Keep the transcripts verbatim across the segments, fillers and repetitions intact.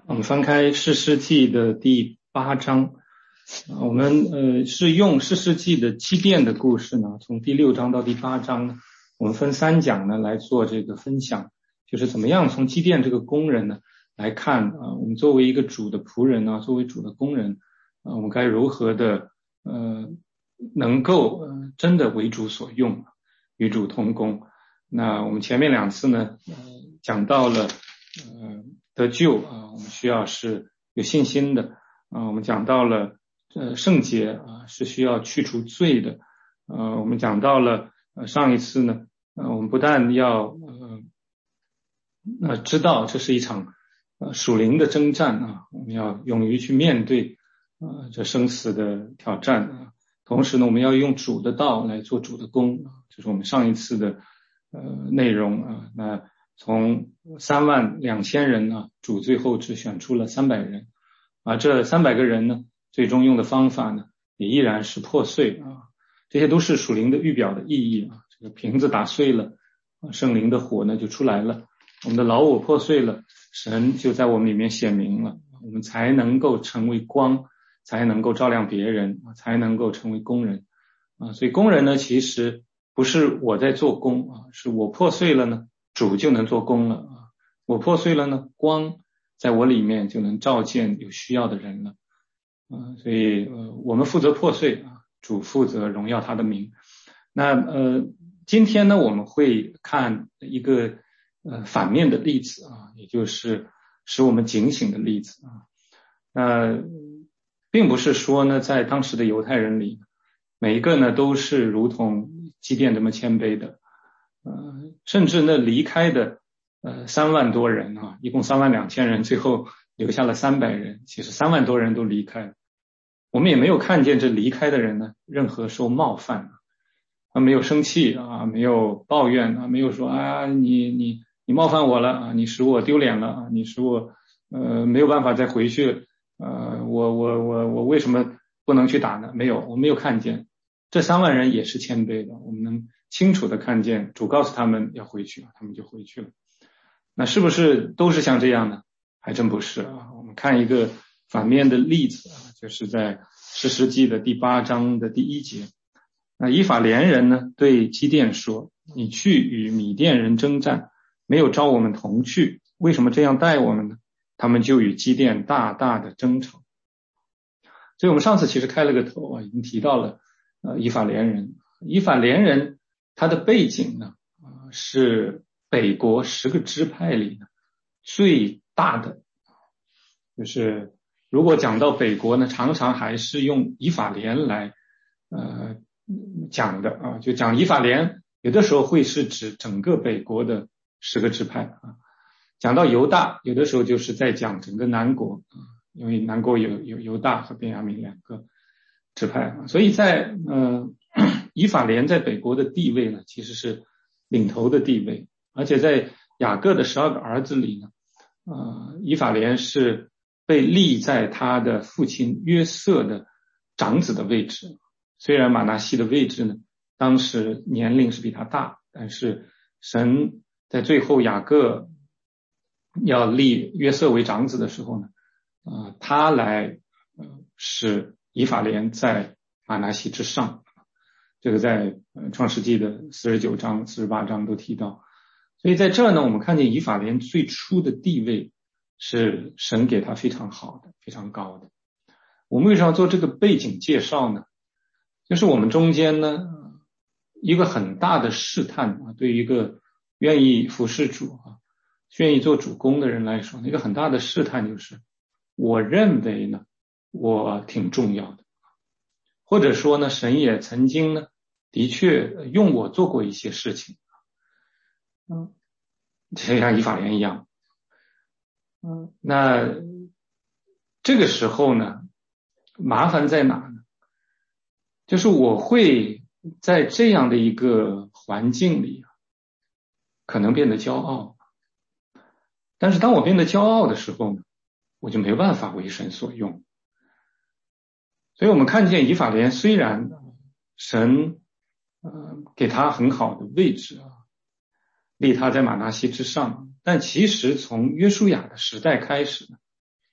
我们翻开士师记的第八章，我们呃是用士师记的基甸的故事呢，从第六章到第八章呢，我们分三讲呢来做这个分享，就是怎么样从基甸这个工人呢来看啊、呃，我们作为一个主的仆人啊，作为主的工人啊、呃，我们该如何的呃能够呃真的为主所用，与主同工。那我们前面两次呢，呃讲到了呃得救啊，我们需要是有信心的啊。我们讲到了呃圣洁啊，是需要去除罪的。呃，我们讲到了呃上一次呢，呃我们不但要呃呃知道这是一场呃属灵的征战啊，我们要勇于去面对呃这生死的挑战啊。同时呢，我们要用主的道来做主的工，这是我们上一次的呃内容啊。那从三万两千人呢，主最后只选出了三百人，而这三百个人呢，最终用的方法呢，也依然是破碎啊。这些都是属灵的预表的意义啊。这个瓶子打碎了，圣灵的火呢就出来了，我们的老我破碎了，神就在我们里面显明了，我们才能够成为光，才能够照亮别人，才能够成为工人啊。所以工人呢，其实不是我在做工啊，是我破碎了呢，主就能做工了啊。我破碎了呢，光在我里面就能照见有需要的人了啊。所以呃，我们负责破碎啊，主负责荣耀他的名。那呃，今天呢，我们会看一个呃反面的例子啊，也就是使我们警醒的例子啊。那并不是说呢，在当时的犹太人里，每一个呢都是如同基甸这么谦卑的，呃，甚至呢离开的呃三万多人啊，一共三万两千人，最后留下了三百人，其实三万多人都离开了。我们也没有看见这离开的人呢任何受冒犯啊，没有生气啊，没有抱怨啊，没有说啊你你你冒犯我了啊，你使我丢脸了啊，你使我呃没有办法再回去。呃，我我我我为什么不能去打呢？没有，我没有看见。这三万人也是谦卑的，我们能清楚的看见主告诉他们要回去，他们就回去了。那是不是都是像这样呢？还真不是啊。我们看一个反面的例子啊，就是在士师记的第八章的第一节。那以法莲人呢对基甸说：“你去与米甸人征战，没有召我们同去，为什么这样待我们呢？”他们就与基甸大大的争吵。所以我们上次其实开了个头啊，已经提到了呃以法莲人。以法莲人他的背景呢，呃、是北国十个支派里呢最大的。就是如果讲到北国呢，常常还是用以法莲来呃讲的啊，就讲以法莲，有的时候会是指整个北国的十个支派啊。讲到犹大，有的时候就是在讲整个南国啊，因为南国有有犹大和便雅悯两个支派，所以在呃以法莲在北国的地位呢，其实是领头的地位，而且在雅各的十二个儿子里呢，呃以法莲是被立在他的父亲约瑟的长子的位置。虽然玛拿西的位置呢，当时年龄是比他大，但是神在最后雅各要立约瑟为长子的时候呢，呃，他来呃使以法莲在玛拿西之上，这个在呃创世纪的四十九章、四十八章都提到。所以在这儿呢，我们看见以法莲最初的地位是神给他非常好的、非常高的。我们为什么要做这个背景介绍呢？就是我们中间呢，一个很大的试探啊，对于一个愿意服侍主啊，愿意做主工的人来说，一个很大的试探就是，我认为呢，我挺重要的，或者说呢，神也曾经呢，的确用我做过一些事情，嗯，就像以法莲一样，嗯，那这个时候呢，麻烦在哪呢？就是我会在这样的一个环境里，可能变得骄傲。但是当我变得骄傲的时候呢，我就没办法为神所用。所以我们看见以法莲虽然神呃给他很好的位置啊，立他在玛拿西之上，但其实从约书亚的时代开始呢，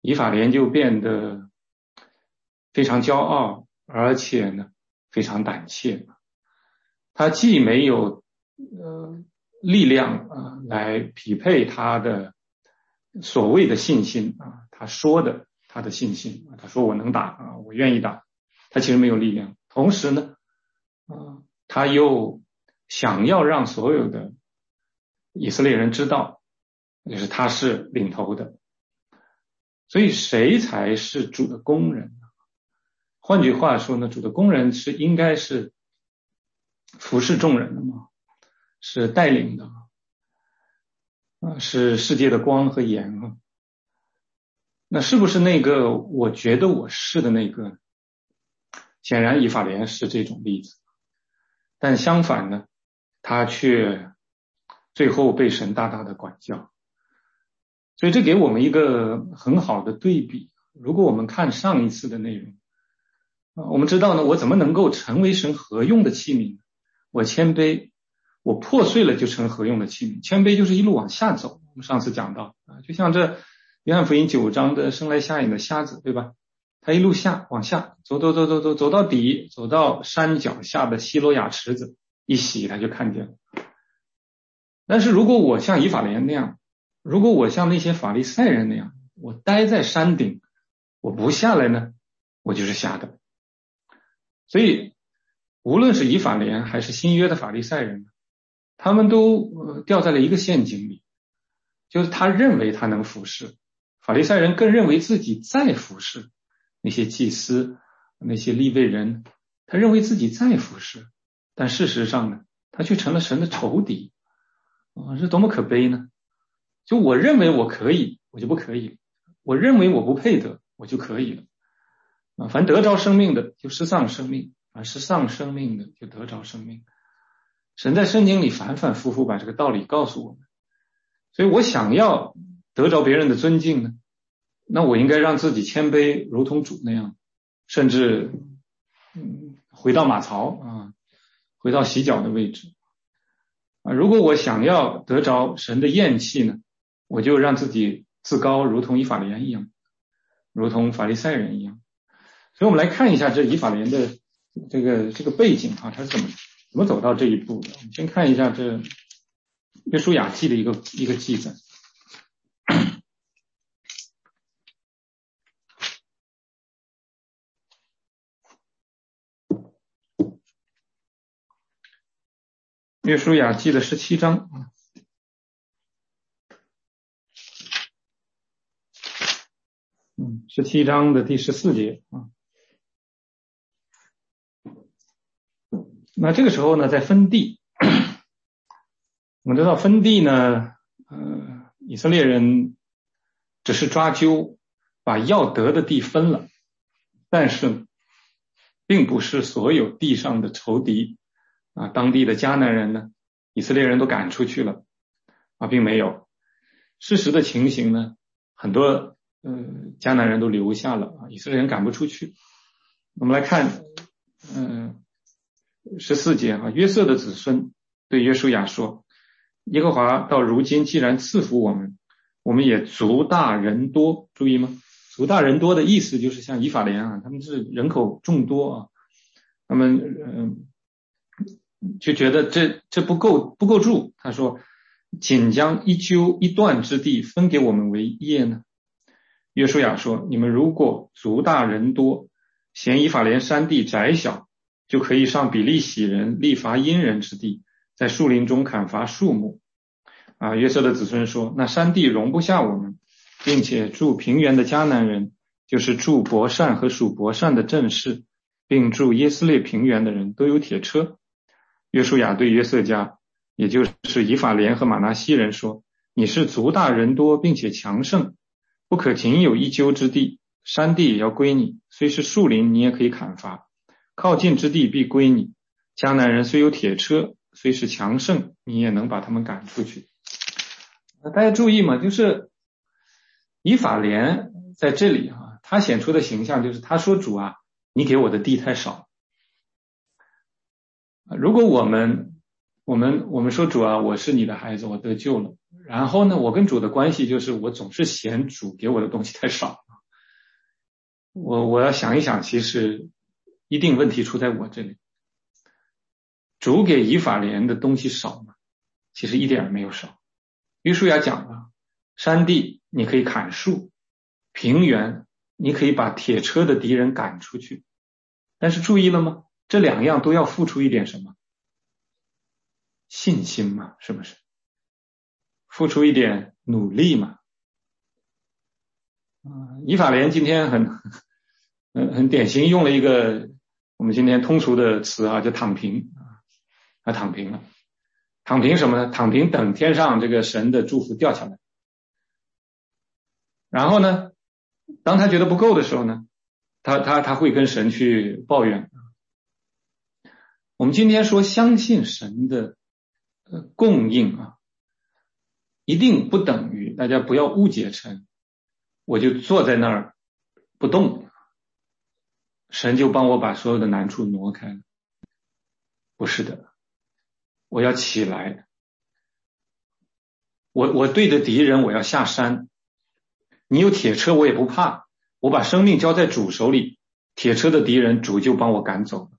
以法莲就变得非常骄傲，而且呢非常胆怯。他既没有呃力量啊来匹配他的所谓的信心啊，他说的他的信心，他说我能打啊，我愿意打，他其实没有力量。同时呢，啊，他又想要让所有的以色列人知道，就是他是领头的。所以谁才是主的工人呢？换句话说呢，主的工人是应该是服侍众人的嘛，是带领的啊，是世界的光和盐啊。那是不是那个我觉得我是的那个？显然以法莲是这种例子，但相反呢，他却最后被神大大的管教。所以这给我们一个很好的对比。如果我们看上一次的内容，我们知道呢，我怎么能够成为神合用的器皿？我谦卑，我破碎了就成合用的器皿。谦卑就是一路往下走。我们上次讲到啊，就像这约翰福音九章的生来瞎眼的瞎子，对吧？他一路下往下走走走走走走到底，走到山脚下的西罗亚池子，一洗他就看见了。但是如果我像以法莲那样，如果我像那些法利赛人那样，我待在山顶，我不下来呢，我就是瞎的。所以无论是以法莲还是新约的法利赛人，他们都、呃、掉在了一个陷阱里，就是他认为他能服侍，法利赛人更认为自己在服侍那些祭司，那些利未人，他认为自己在服侍，但事实上呢，他却成了神的仇敌啊，这多么可悲呢？就我认为我可以，我就不可以；我认为我不配得，我就可以了。啊，凡得着生命的就失丧生命，凡失丧生命的就得着生命。神在圣经里反反复复把这个道理告诉我们。所以我想要得着别人的尊敬呢，那我应该让自己谦卑，如同主那样，甚至嗯回到马槽啊，回到洗脚的位置啊。如果我想要得着神的厌弃呢，我就让自己自高，如同以法莲一样，如同法利赛人一样。所以我们来看一下这以法莲的这个这个背景啊，他是怎么怎么走到这一步的。我们先看一下这约书亚记的一个一个记载。约书亚记的十七章啊。嗯，十七章的第十四节啊。那这个时候呢，在分地，我们知道分地呢，呃，以色列人只是抓阄，把要得的地分了，但是并不是所有地上的仇敌啊，当地的迦南人呢，以色列人都赶出去了啊，并没有。事实的情形呢，很多呃迦南人都留下了啊，以色列人赶不出去。我们来看，嗯、呃，十四节啊，约瑟的子孙对约书亚说：耶和华到如今既然赐福我们，我们也族大人多。注意吗？族大人多的意思就是像以法莲啊，他们是人口众多啊，他们嗯。呃就觉得这这不够不够住，他说仅将一阄一段之地分给我们为业呢。约书亚说，你们如果族大人多，嫌以法莲山地窄小，就可以上比利洗人利伐因人之地，在树林中砍伐树木啊。约瑟的子孙说，那山地容不下我们，并且住平原的迦南人，就是住伯善和属伯善的正士，并住耶斯列平原的人都有铁车。约书亚对约瑟家，也就是以法莲和玛拿西人说，你是族大人多并且强盛，不可仅有一阄之地，山地也要归你，虽是树林你也可以砍伐，靠近之地必归你。迦南人虽有铁车，虽是强盛，你也能把他们赶出去。大家注意嘛，就是以法莲在这里啊，他显出的形象就是他说，主啊，你给我的地太少。如果我们我们我们说，主啊，我是你的孩子，我得救了，然后呢，我跟主的关系就是我总是嫌主给我的东西太少， 我我要想一想，其实一定问题出在我这里。主给以法莲的东西少吗？其实一点没有少。约书亚讲了，山地你可以砍树，平原你可以把铁车的敌人赶出去，但是注意了吗？这两样都要付出一点什么？信心嘛，是不是？付出一点努力嘛。嗯，以法莲今天很很很典型用了一个我们今天通俗的词啊，叫躺平啊，他躺平了。躺平什么呢？躺平等天上这个神的祝福掉下来。然后呢，当他觉得不够的时候呢，他他他会跟神去抱怨。我们今天说相信神的呃供应啊，一定不等于大家不要误解成我就坐在那儿不动，神就帮我把所有的难处挪开了。不是的，我要起来，我我对着敌人我要下山，你有铁车我也不怕，我把生命交在主手里，铁车的敌人主就帮我赶走了。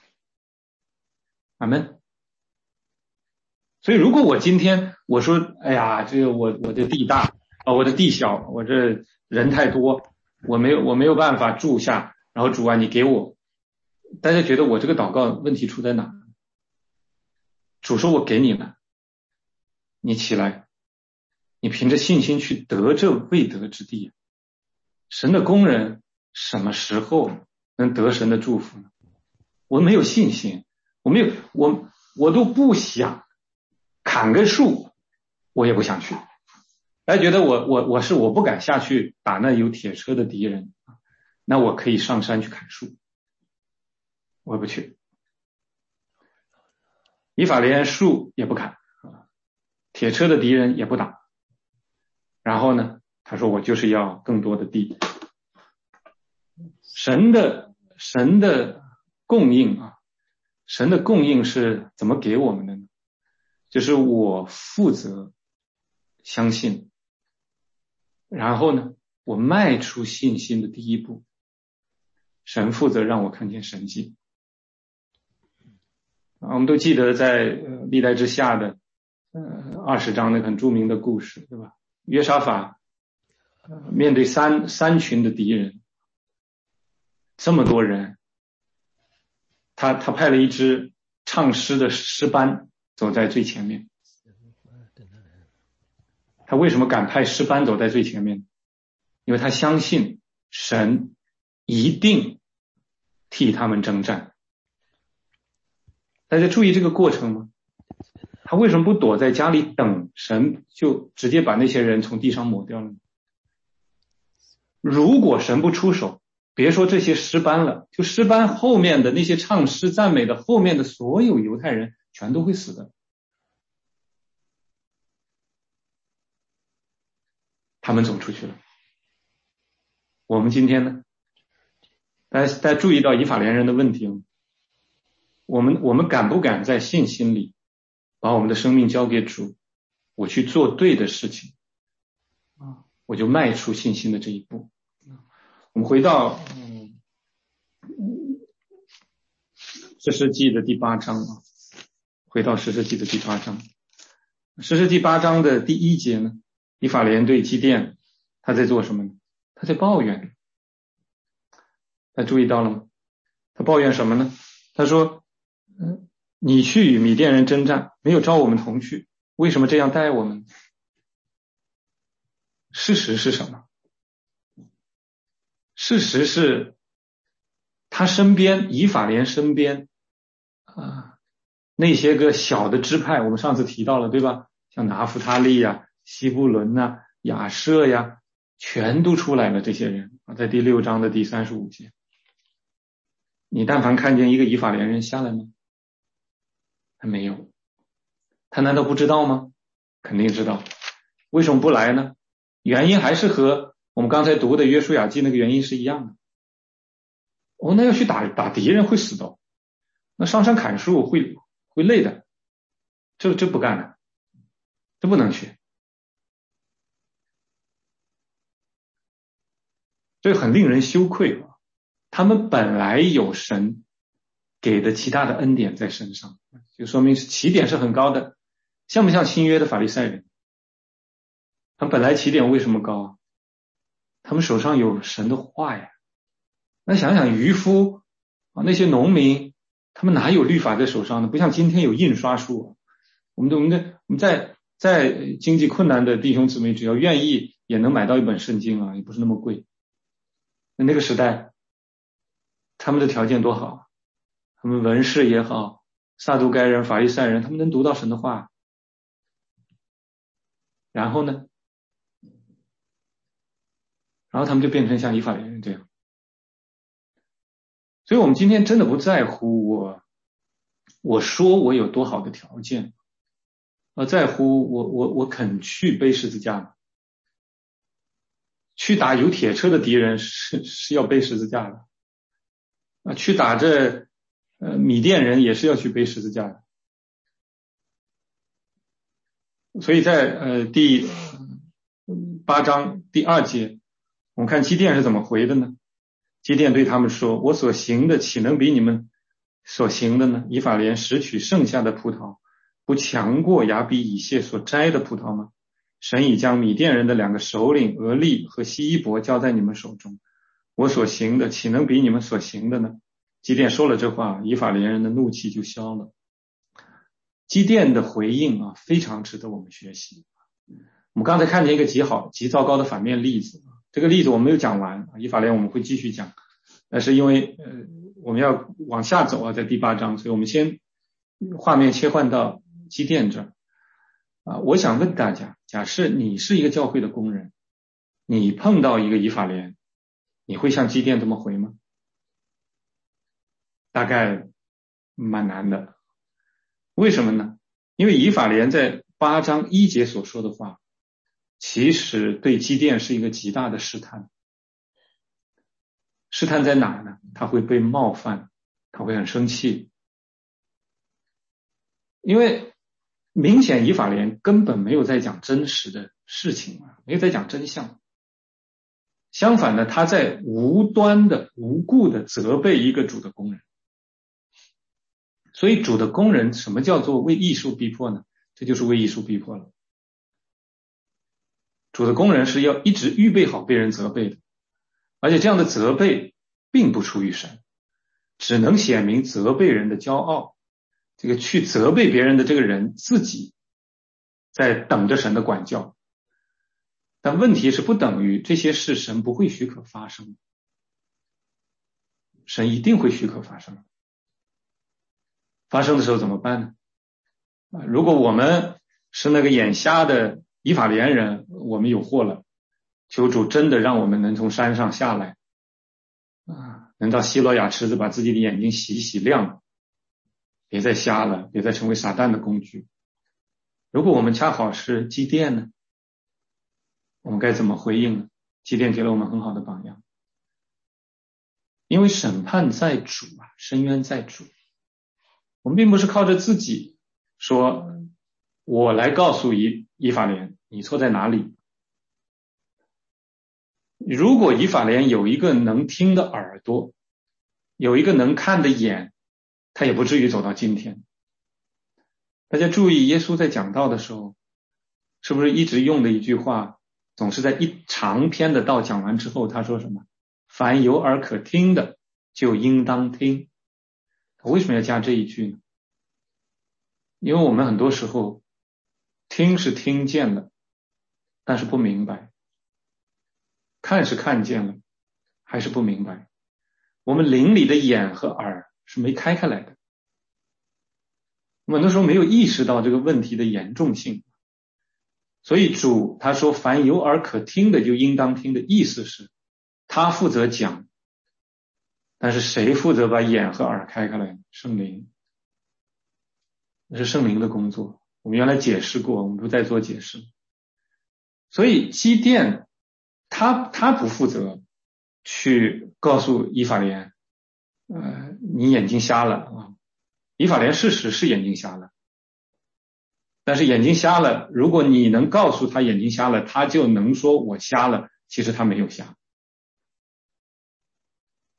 阿们。所以如果我今天我说哎呀这个我我的地大啊，我的地小，我这人太多，我没有我没有办法住下，然后主啊你给我，大家觉得我这个祷告问题出在哪？主说我给你了，你起来，你凭着信心去得这未得之地。神的工人什么时候能得神的祝福呢？我没有信心，我没有我我都不想砍个树，我也不想去。大家觉得我我我是我不敢下去打那有铁车的敌人，那我可以上山去砍树，我也不去。以法莲树也不砍，铁车的敌人也不打。然后呢，他说我就是要更多的地。神的神的供应啊，神的供应是怎么给我们的呢？就是我负责相信，然后呢，我迈出信心的第一步，神负责让我看见神迹。啊，我们都记得在呃历代之下的呃二十章那个很著名的故事，对吧？约沙法呃面对三三群的敌人，这么多人，他他派了一支唱诗的诗班走在最前面。他为什么敢派诗班走在最前面？因为他相信神一定替他们征战。大家注意这个过程吗？他为什么不躲在家里等神就直接把那些人从地上抹掉了呢？如果神不出手，别说这些诗班了，就诗班后面的那些唱诗赞美的后面的所有犹太人全都会死的。他们走出去了。我们今天呢？大家大家注意到以法莲人的问题吗？我们我们敢不敢在信心里把我们的生命交给主，我去做对的事情啊，我就迈出信心的这一步。我们回到嗯士师记的第八章啊，回到士师记的第八章。士师记八章的第一节呢，以法莲对基甸他在做什么呢？他在抱怨。大家注意到了吗？他抱怨什么呢？他说嗯，你去与米甸人征战，没有召我们同去，为什么这样待我们？事实是什么？事实是他身边以法莲身边啊那些个小的支派，我们上次提到了对吧？像拿弗他利呀、西布伦呐、亚舍呀，全都出来了。这些人啊，在第六章的第三十五节，你但凡看见一个以法莲人下来吗？他没有。他难道不知道吗？肯定知道。为什么不来呢？原因还是和我们刚才读的约书亚记那个原因是一样的。哦，那要去打打敌人会死的，那上山砍树会会累的，这这不干的，这不能去。 所以很令人羞愧啊。他们本来有神给的其他的恩典在身上，就说明起点是很高的，像不像新约的法利赛人？他们本来起点为什么高啊？他们手上有神的话呀。那想想渔夫啊，那些农民，他们哪有律法在手上呢？不像今天有印刷术啊。我们的我们的我们在在经济困难的弟兄姊妹，只要愿意也能买到一本圣经啊，也不是那么贵。那那个时代他们的条件多好，他们文士也好，撒都该人、法利赛人，他们能读到神的话。然后呢？然后他们就变成像以法莲人这样。所以我们今天真的不在乎我我说我有多好的条件，而在乎我我我肯去背十字架吗？去打有铁车的敌人是是要背十字架的啊，去打这呃米甸人也是要去背十字架的。所以在呃第八章第二节，我们看基甸是怎么回的呢？基甸对他们说：“我所行的岂能比你们所行的呢？以法莲拾取剩下的葡萄，不强过亚比以谢所摘的葡萄吗？神已将米甸人的两个首领俄利和希伊伯交在你们手中，我所行的岂能比你们所行的呢？”基甸说了这话，以法莲人的怒气就消了。基甸的回应啊，非常值得我们学习。我们刚才看见一个极好极糟糕的反面例子，这个例子我没有讲完，以法莲我们会继续讲，但是因为呃我们要往下走啊，在第八章，所以我们先画面切换到基甸这儿啊。我想问大家，假设你是一个教会的工人，你碰到一个以法莲，你会像基甸这么回吗？大概蛮难的。为什么呢？因为以法莲在八章一节所说的话，其实对基甸是一个极大的试探。试探在哪儿呢？他会被冒犯，他会很生气。因为明显以法莲根本没有在讲真实的事情啊，没有在讲真相。相反的，他在无端的无故的责备一个主的工人。所以主的工人什么叫做为义受逼迫呢？这就是为义受逼迫了。主的工人是要一直预备好被人责备的，而且这样的责备并不出于神，只能显明责备人的骄傲。这个去责备别人的这个人自己在等着神的管教，但问题是不等于这些事神不会许可发生，神一定会许可发生。发生的时候怎么办呢？啊，如果我们是那个眼瞎的以法莲人，我们有祸了。求主真的让我们能从山上下来，啊，能到希罗亚池子把自己的眼睛洗洗亮，别再瞎了，别再成为撒旦的工具。如果我们恰好是基甸呢，我们该怎么回应呢？基甸给了我们很好的榜样。因为审判在主啊，深渊在主。我们并不是靠着自己说，我来告诉以以法莲你错在哪里。如果以法莲有一个能听的耳朵，有一个能看的眼，他也不至于走到今天。大家注意，耶稣在讲道的时候，是不是一直用的一句话，总是在一长篇的道讲完之后，他说什么？凡有耳可听的，就应当听。他为什么要加这一句呢？因为我们很多时候听是听见了，但是不明白；看是看见了，还是不明白。我们灵里的眼和耳是没开开来的。我们很多时候没有意识到这个问题的严重性。所以主他说凡有耳可听的就应当听的意思是，他负责讲，但是谁负责把眼和耳开开来？圣灵。那是圣灵的工作，我们原来解释过，我们不再做解释。所以基甸他他不负责去告诉以法莲，呃，你眼睛瞎了啊。以法莲事实是眼睛瞎了，但是眼睛瞎了，如果你能告诉他眼睛瞎了，他就能说我瞎了，其实他没有瞎。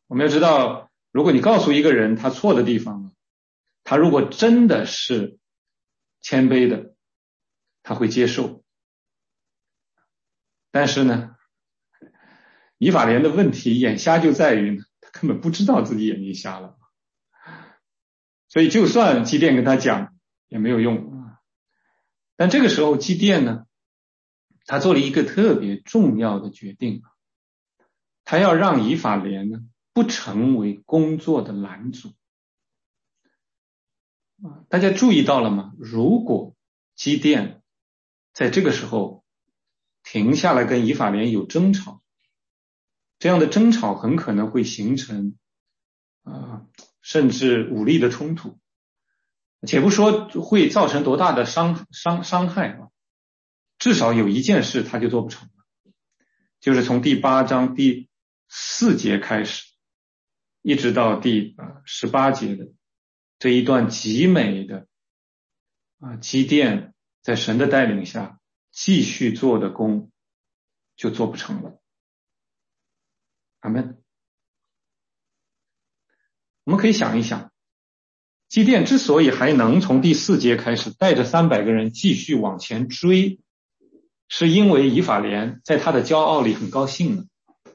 我们要知道，如果你告诉一个人他错的地方，他如果真的是谦卑的，他会接受。但是呢，以法莲的问题眼瞎就在于呢，他根本不知道自己眼睛瞎了，所以就算基甸跟他讲也没有用。但这个时候基甸呢，他做了一个特别重要的决定，他要让以法莲呢不成为工作的拦阻。大家注意到了吗？如果基甸在这个时候停下来跟以法莲有争吵，这样的争吵很可能会形成呃甚至武力的冲突，且不说会造成多大的伤伤伤害啊，至少有一件事他就做不成了，就是从第八章第四节开始一直到第十八节的这一段极美的啊基甸在神的带领下继续做的工就做不成了。阿们。我们可以想一想，基甸之所以还能从第四节开始带着三百个人继续往前追，是因为以法莲在他的骄傲里很高兴了。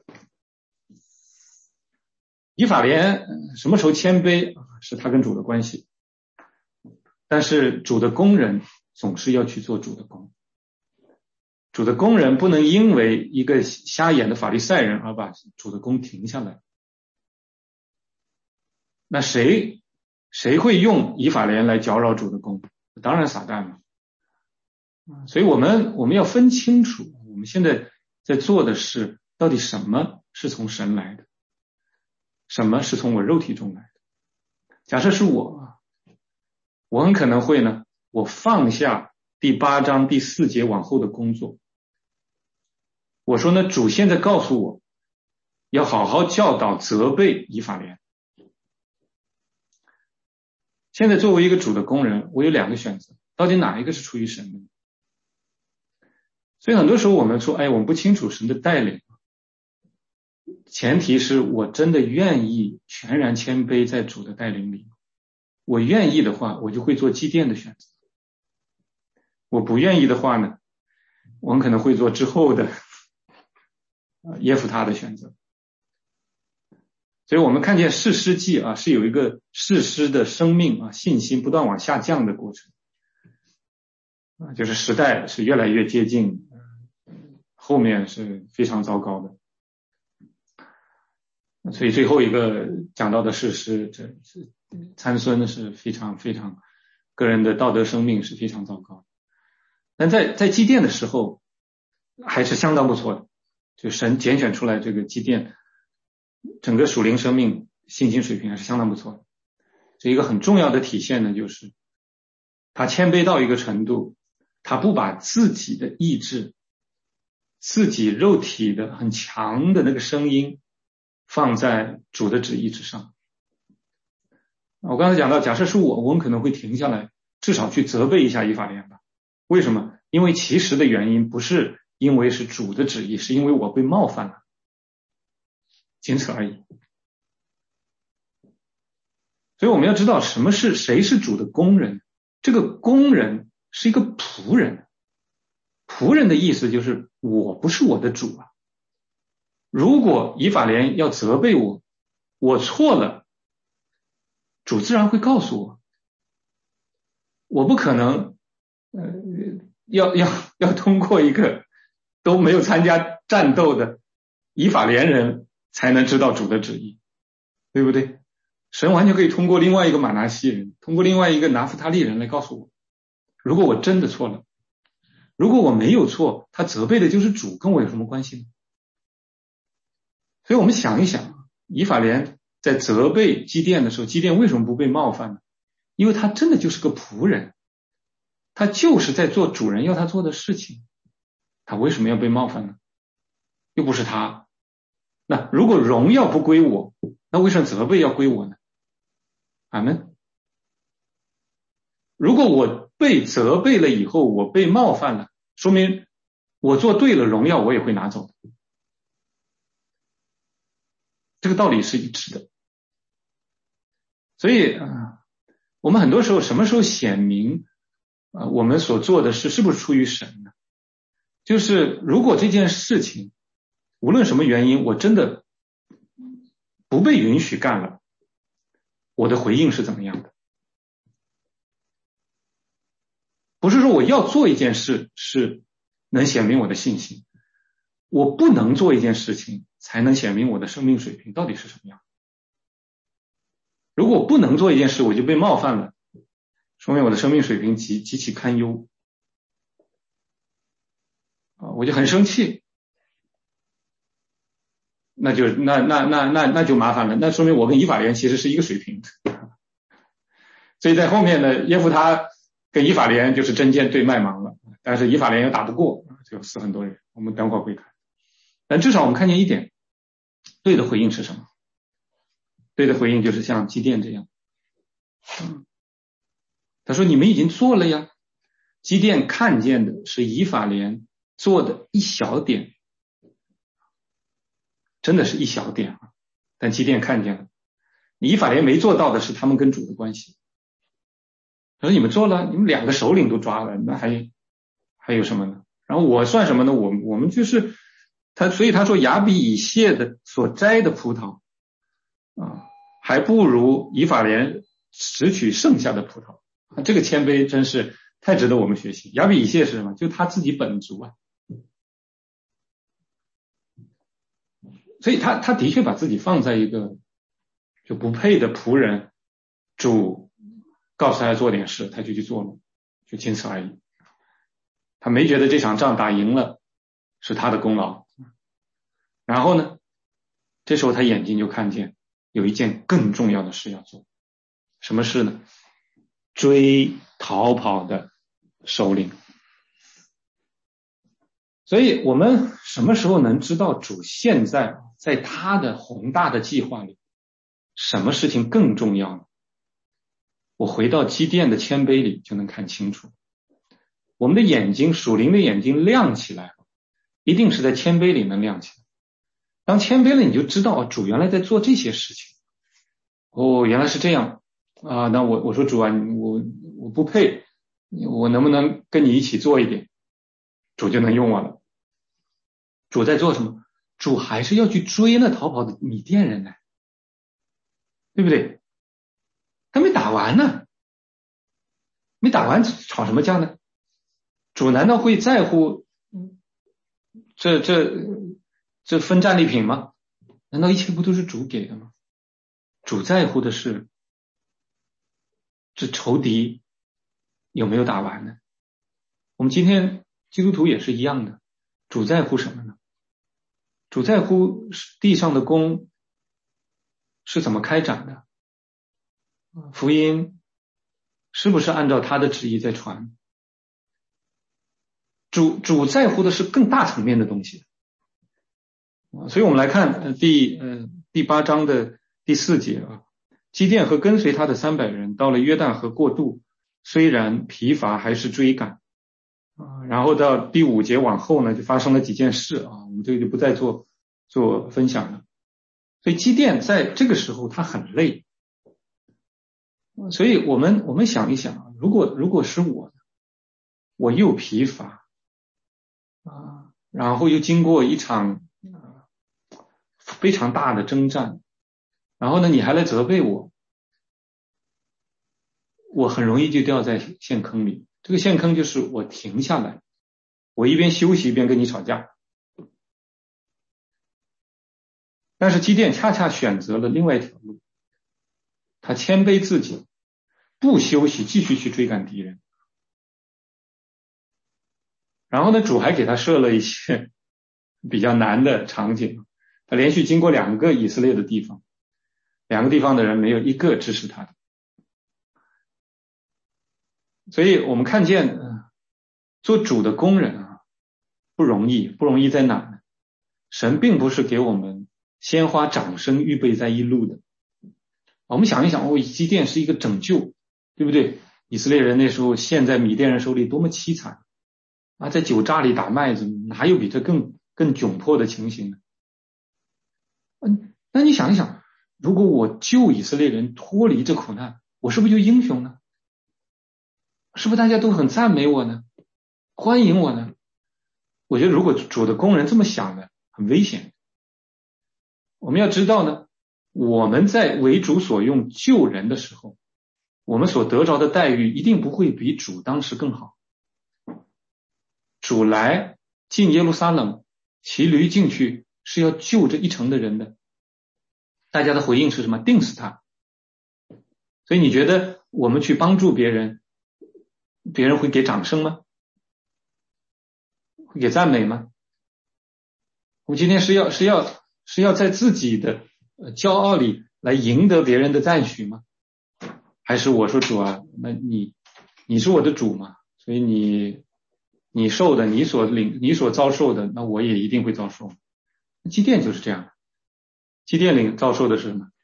以法莲什么时候谦卑是他跟主的关系，但是主的工人总是要去做主的工，主的工人不能因为一个瞎眼的法利赛人而把主的工停下来。那谁谁会用以法莲来搅扰主的工？当然撒旦了。所以我们我们要分清楚，我们现在在做的事到底什么是从神来的，什么是从我肉体中来的。假设是我，我很可能会呢，我放下第八章第四节往后的工作，我说呢，主现在告诉我要好好教导责备以法莲。现在作为一个主的工人，我有两个选择，到底哪一个是出于神的？所以很多时候我们说，哎，我们不清楚神的带领，前提是我真的愿意全然谦卑在主的带领里。我愿意的话，我就会做基甸的选择。我不愿意的话呢，我们可能会做之后的耶弗他的选择。所以我们看见士师记啊，是有一个士师的生命啊，信心不断往下降的过程啊，就是时代是越来越接近，后面是非常糟糕的。所以最后一个讲到的士师，这是参孙是非常非常个人的道德生命是非常糟糕的。但在在基甸的时候还是相当不错的，就神拣选出来这个基甸整个属灵生命信心水平还是相当不错的。这一个很重要的体现呢，就是他谦卑到一个程度，他不把自己的意志自己肉体的很强的那个声音放在主的旨意之上。我刚才讲到，假设是我，我们可能会停下来，至少去责备一下以法莲吧。为什么？因为其实的原因不是因为是主的旨意，是因为我被冒犯了，仅此而已。所以我们要知道什么是谁是主的工人。这个工人是一个仆人，仆人的意思就是我不是我的主啊。如果以法莲要责备我，我错了，主自然会告诉我，我不可能呃要要要通过一个都没有参加战斗的以法莲人才能知道主的旨意，对不对？神完全可以通过另外一个玛拿西人，通过另外一个拿弗他利人来告诉我，如果我真的错了。如果我没有错，他责备的就是主，跟我有什么关系呢？所以我们想一想，以法莲在责备基甸的时候，基甸为什么不被冒犯呢？因为他真的就是个仆人，他就是在做主人要他做的事情，他为什么要被冒犯呢？又不是他。那如果荣耀不归我，那为什么责备要归我呢？阿们。如果我被责备了以后，我被冒犯了，说明我做对了，荣耀我也会拿走的。 这个道理是一致的。所以啊、呃，我们很多时候什么时候显明啊、呃，我们所做的事是不是出于神呢？就是如果这件事情无论什么原因，我真的不被允许干了，我的回应是怎么样的？不是说我要做一件事是能显明我的信心，我不能做一件事情才能显明我的生命水平到底是什么样。如果我不能做一件事，我就被冒犯了，说明我的生命水平极极其堪忧啊，我就很生气，那就那那那那那就麻烦了，那说明我跟以法莲其实是一个水平。所以在后面呢，耶夫他跟以法莲就是针剑对麦芒了，但是以法莲又打不过，就死很多人，我们等会儿会看。但至少我们看见一点，对的回应是什么？对的回应就是像基甸这样，嗯，他说你们已经做了呀。基甸看见的是以法莲做的一小点，真的是一小点啊，但基甸看见了。以法莲没做到的是他们跟主的关系。他说你们做了，你们两个首领都抓了，那还还有什么呢？然后我算什么呢？我我们就是他，所以他说亚比以谢的所摘的葡萄啊，还不如以法莲拾取剩下的葡萄。这个谦卑真是太值得我们学习。亚比以谢是什么？就他自己本族啊，所以他他的确把自己放在一个就不配的仆人，主告诉他做点事，他就去做了，就仅此而已。他没觉得这场仗打赢了是他的功劳。然后呢，这时候他眼睛就看见有一件更重要的事要做。什么事呢？追逃跑的首领。所以我们什么时候能知道主现在在他的宏大的计划里什么事情更重要呢？我回到基甸的谦卑里就能看清楚。我们的眼睛，属灵的眼睛亮起来，一定是在谦卑里能亮起来。当谦卑了，你就知道主原来在做这些事情。哦，原来是这样啊！那我我说主啊，我我不配，我能不能跟你一起做一点？主就能用我了。主在做什么？主还是要去追那逃跑的米甸人呢，对不对？他没打完呢，没打完吵什么架呢？主难道会在乎这这这分战利品吗？难道一切不都是主给的吗？主在乎的是这仇敌有没有打完呢？我们今天基督徒也是一样的，主在乎什么呢？主在乎地上的工是怎么开展的，福音是不是按照他的旨意在传？主主在乎的是更大层面的东西。所以我们来看呃第呃第八章的第四节啊，基甸和跟随他的三百人到了约旦河过渡，虽然疲乏还是追赶啊。然后到第五节往后呢，就发生了几件事啊，我们这个就不再做做分享了。所以基甸在这个时候他很累，所以我们我们想一想，如果如果是我，我又疲乏啊，然后又经过一场啊非常大的征战，然后呢你还来责备我，我很容易就掉在陷坑里。这个陷坑就是我停下来，我一边休息一边跟你吵架。但是基甸恰恰选择了另外一条路，他谦卑自己，不休息，继续去追赶敌人。然后呢，主还给他设了一些比较难的场景，他连续经过两个以色列的地方，两个地方的人没有一个支持他的。所以我们看见呃做主的工人啊不容易，不容易在哪呢？神并不是给我们鲜花掌声预备在一路的。我们想一想，哦，基甸是一个拯救，对不对？以色列人那时候陷在米甸人手里多么凄惨啊，在酒榨里打麦子，哪有比这更更窘迫的情形呢？嗯， 那你想一想，如果我救以色列人脱离这苦难，我是不是就英雄呢？是不是大家都很赞美我呢？欢迎我呢？我觉得如果主的工人这么想的，很危险。我们要知道呢，我们在为主所用救人的时候，我们所得着的待遇一定不会比主当时更好。主来进耶路撒冷，骑驴进去是要救这一城的人的，大家的回应是什么？定死他。所以你觉得我们去帮助别人，别人会给掌声吗？会给赞美吗？我们今天是要是要是要在自己的骄傲里来赢得别人的赞许吗？还是我说主啊，那你你是我的主嘛，所以你你受的，你所领你所遭受的，那我也一定会遭受。基甸就是这样，基甸领遭受的是什么？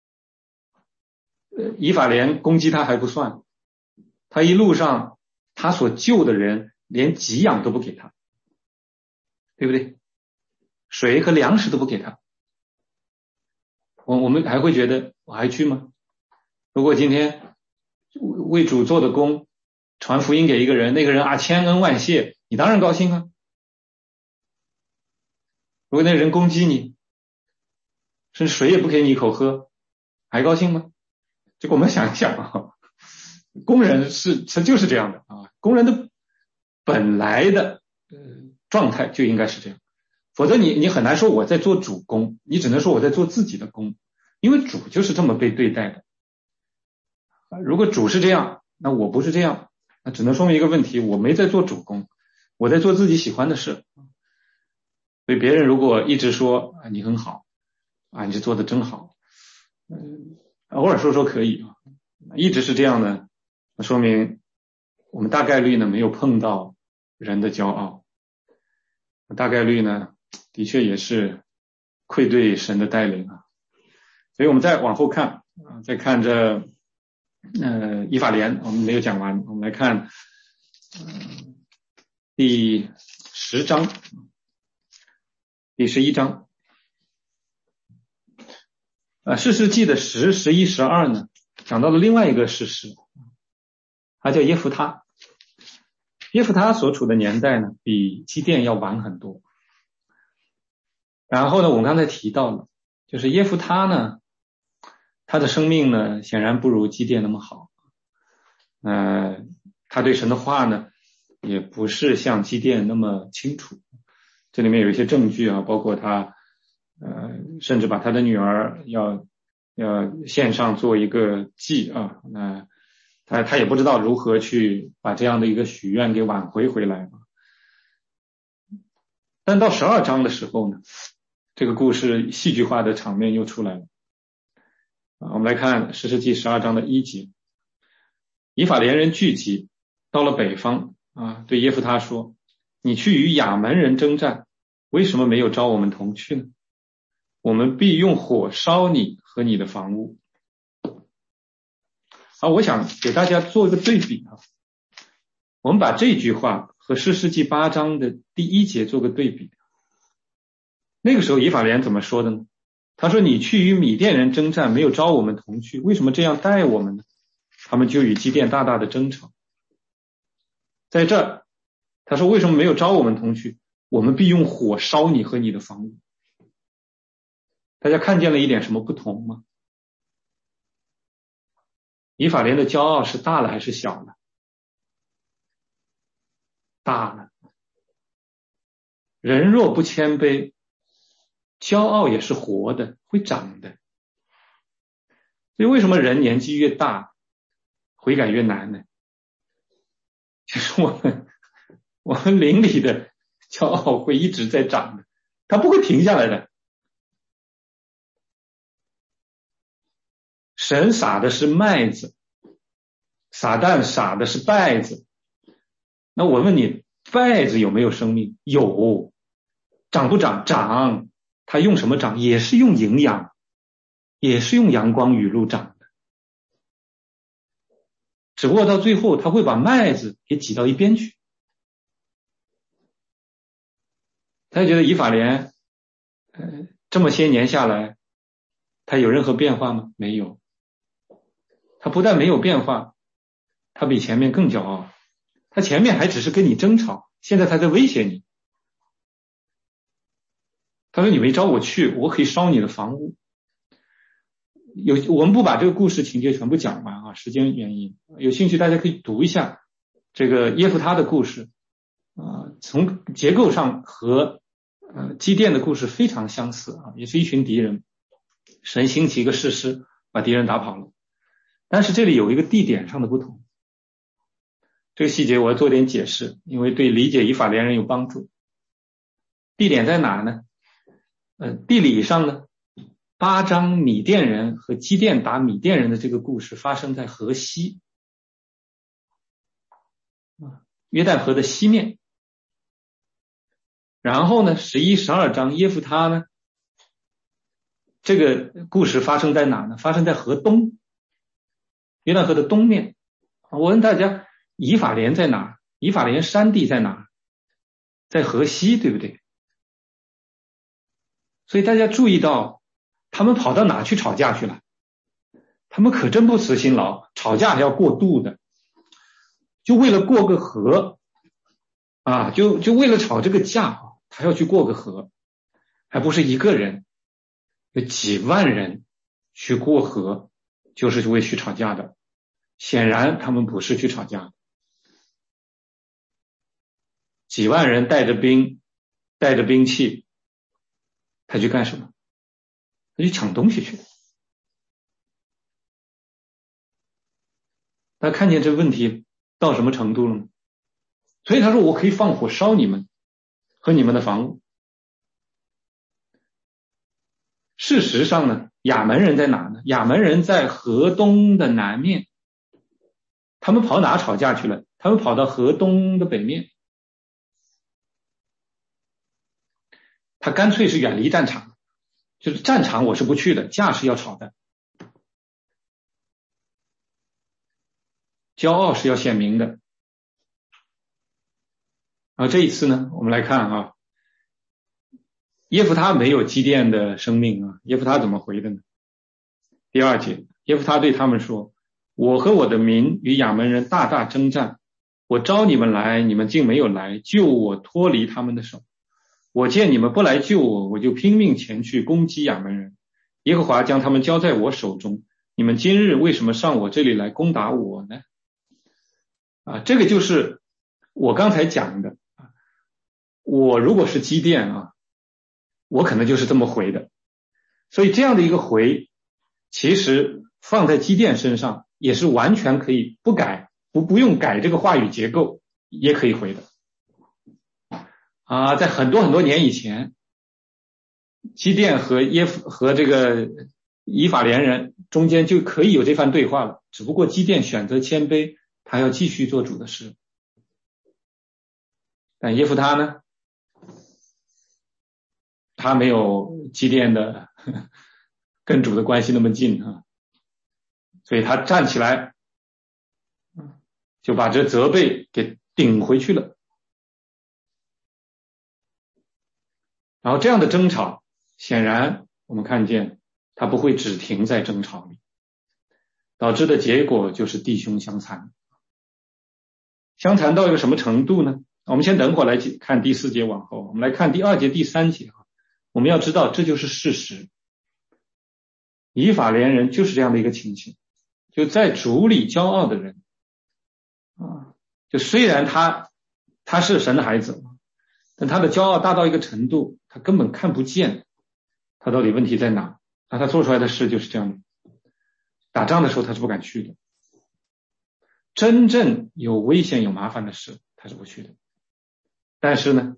呃，以法莲攻击他还不算，他一路上他所救的人连给养都不给他，对不对？水和粮食都不给他，我我们还会觉得我还去吗？如果今天为主做的工，传福音给一个人，那个人啊千恩万谢，你当然高兴啊。如果那个人攻击你，甚至水也不给你一口喝，还高兴吗？这个我们想一想啊，工人是他就是这样的啊，工人的本来的呃状态就应该是这样，否则你你很难说我在做主工，你只能说我在做自己的工，因为主就是这么被对待的。如果主是这样，那我不是这样，那只能说明一个问题，我没在做主工，我在做自己喜欢的事。所以别人如果一直说啊你很好啊，你是做的真好，嗯，偶尔说说可以啊，一直是这样的，那说明我们大概率呢没有碰到人的骄傲，大概率呢的确也是愧对神的带领啊。所以我们再往后看啊，再看这呃以法莲，我们没有讲完，我们来看、呃、第十章。第十一章，呃，士师记的十、十一、十二呢，讲到了另外一个士师，他叫耶弗他。耶弗他所处的年代呢，比基甸要晚很多。然后呢，我们刚才提到了，就是耶弗他呢，他的生命呢，显然不如基甸那么好。呃，他对神的话呢，也不是像基甸那么清楚。这里面有一些证据啊，包括他呃，甚至把他的女儿要要献上做一个祭啊，那他他也不知道如何去把这样的一个许愿给挽回回来。但到十二章的时候呢，这个故事戏剧化的场面又出来了啊。我们来看士师记十二章的一节，以法莲人聚集到了北方啊，对耶弗他说，你去与亚门人征战，为什么没有招我们同去呢？我们必用火烧你和你的房屋。好，我想给大家做一个对比啊，我们把这句话和士师记八章的第一节做个对比。那个时候以法莲怎么说的呢？他说，你去与米甸人征战，没有招我们同去，为什么这样待我们呢？他们就与基甸大大的争吵。在这儿他说，为什么没有招我们同去？我们必用火烧你和你的房屋。大家看见了一点什么不同吗？以法莲的骄傲是大了还是小了？大了。人若不谦卑，骄傲也是活的，会长的。所以为什么人年纪越大，悔改越难呢？就是我们我们灵里的骄傲会一直在长的，它不会停下来的。神撒的是麦子，撒旦撒的是稗子。那我问你，稗子有没有生命？有。长不长？长。它用什么长？也是用营养，也是用阳光雨露长的。只不过到最后，它会把麦子给挤到一边去。他就觉得以法莲，呃，这么些年下来， 他有任何变化吗？没有。他不但没有变化，他比前面更骄傲。他前面还只是跟你争吵，现在他在威胁你。他说你没招我去，我可以烧你的房屋。有，我们不把这个故事情节全部讲完啊，时间原因，有兴趣大家可以读一下这个耶弗他的故事啊、呃，从结构上和呃基甸的故事非常相似啊，也是一群敌人，神兴起一个士师把敌人打跑了，但是这里有一个地点上的不同，这个细节我要做点解释，因为对理解以法莲人有帮助。地点在哪呢？呃，地理上呢，八章米甸人和基甸打米甸人的这个故事发生在河西，约旦河的西面。然后呢，十一、十二章耶弗他呢，这个故事发生在哪呢？发生在河东，约旦河的东面。我问大家，以法莲在哪？以法莲山地在哪？在河西，对不对？所以大家注意到，他们跑到哪去吵架去了？他们可真不辞辛劳，吵架还要过渡的，就为了过个河啊，就就为了吵这个架，他要去过个河，还不是一个人，有几万人去过河，就是为去吵架的。显然他们不是去吵架的，几万人带着兵，带着兵器，他去干什么？他去抢东西去。他看见这问题到什么程度了吗？所以他说我可以放火烧你们和你们的房屋。事实上呢，亚门人在哪呢？亚门人在河东的南面。他们跑哪吵架去了？他们跑到河东的北面。他干脆是远离战场，就是战场我是不去的，架是要吵的。骄傲是要显明的。啊，这一次呢，我们来看啊，耶弗他没有基甸的生命啊，耶弗他怎么回的呢？第二节，耶弗他对他们说：我和我的民与亚门人大大征战，我招你们来，你们竟没有来救我脱离他们的手。我见你们不来救我，我就拼命前去攻击亚门人。耶和华将他们交在我手中，你们今日为什么上我这里来攻打我呢？啊，这个就是我刚才讲的。我如果是基甸啊，我可能就是这么回的。所以这样的一个回，其实放在基甸身上也是完全可以不改，不不用改这个话语结构，也可以回的。啊，在很多很多年以前，基甸和耶夫和这个以法莲人中间就可以有这番对话了，只不过基甸选择谦卑，他要继续做主的事。但耶弗他呢，他没有基甸的呵呵跟主的关系那么近啊，所以他站起来就把这责备给顶回去了。然后这样的争吵，显然我们看见他不会只停在争吵里，导致的结果就是弟兄相残。相残到一个什么程度呢？我们先等会儿来看第四节往后，我们来看第二节、第三节。我们要知道这就是事实，以法莲人就是这样的一个情形，就在主里骄傲的人啊，就虽然他他是神的孩子，但他的骄傲大到一个程度，他根本看不见他到底问题在哪。那他做出来的事就是这样的，打仗的时候他是不敢去的，真正有危险有麻烦的事他是不去的。但是呢，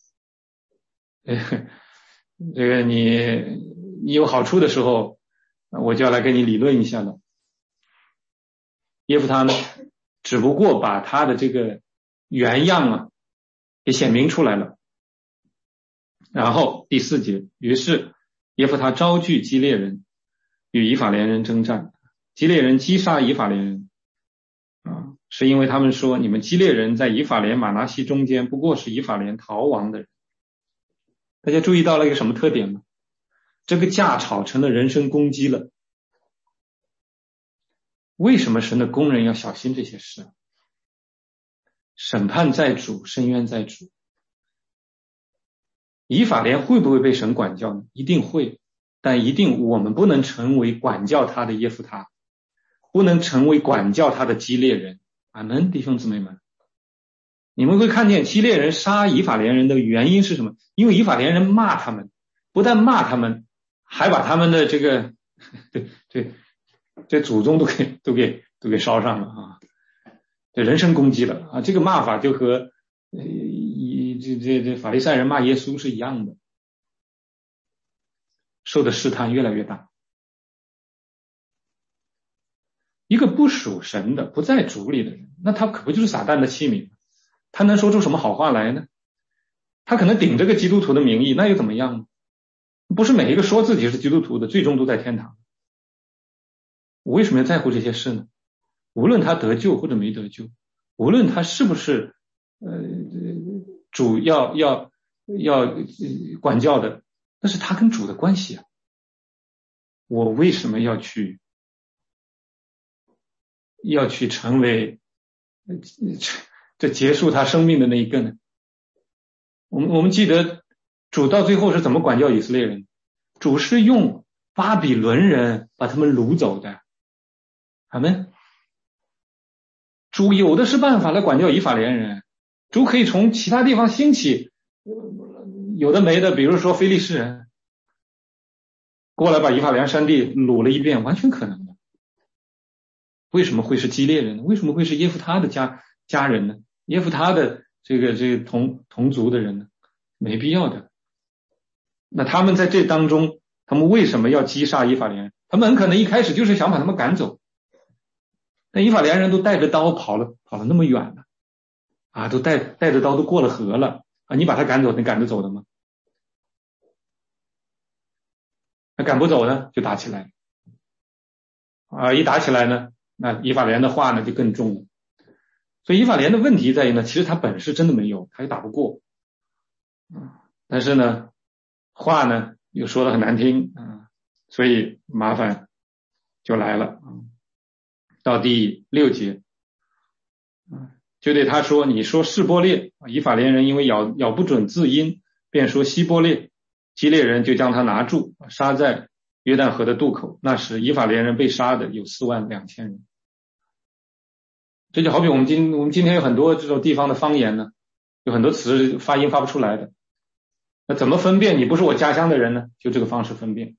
呃这个你你有好处的时候，我就要来跟你理论一下了。耶弗他呢，只不过把他的这个原样啊给显明出来了。然后第四节，于是耶弗他招聚基列人与以法莲人征战，基列人击杀以法莲人啊，是因为他们说你们基列人在以法莲马拿西中间不过是以法莲逃亡的人。大家注意到了一个什么特点吗？ 这个架吵成了人身攻击了。为什么神的工人要小心这些事？审判在主，伸冤在主。以法莲会不会被神管教呢？一定会，但一定我们不能成为管教他的耶夫他，不能成为管教他的基列人。阿们，弟兄姊妹们，你们会看见基列人杀以法莲人的原因是什么？因为以法莲人骂他们，不但骂他们，还把他们的这个对对这祖宗都给都给都给烧上了啊！这人身攻击了啊！这个骂法就和呃这这这法利赛人骂耶稣是一样的，受的试探越来越大。一个不属神的、不在主里的人，那他可不就是撒旦的器皿？他能说出什么好话来呢？他可能顶着个基督徒的名义，那又怎么样呢？不是每一个说自己是基督徒的，最终都在天堂。我为什么要在乎这些事呢？无论他得救或者没得救，无论他是不是呃主要要要管教的，那是他跟主的关系啊。我为什么要去要去成为这结束他生命的那一个呢？我们我们记得主到最后是怎么管教以色列人？主是用巴比伦人把他们掳走的。阿们。主有的是办法来管教以法莲人，主可以从其他地方兴起有的没的，比如说非利士人过来把以法莲山地掳了一遍，完全可能的。为什么会是基列人呢？为什么会是耶夫他的家家人呢？耶夫他的这个这个同同族的人呢？没必要的。那他们在这当中，他们为什么要击杀以法莲人？他们很可能一开始就是想把他们赶走。那以法莲人都带着刀跑了跑了那么远了啊，都带带着刀都过了河了啊，你把他赶走，你赶得走的吗？那赶不走呢，就打起来啊！一打起来呢，那以法莲的话呢就更重了。所以以法莲的问题在于呢，其实他本事真的没有，他也打不过，但是呢，话呢又说得很难听啊，所以麻烦就来了。到第六节，就对他说：“你说示波列，以法莲人因为咬咬不准字音，便说希波列。基列人就将他拿住，杀在约旦河的渡口。那时以法莲人被杀的有四万两千人。”这就好比我们今我们今天有很多这种地方的方言呢，有很多词发音发不出来的，那怎么分辨你不是我家乡的人呢？就这个方式分辨，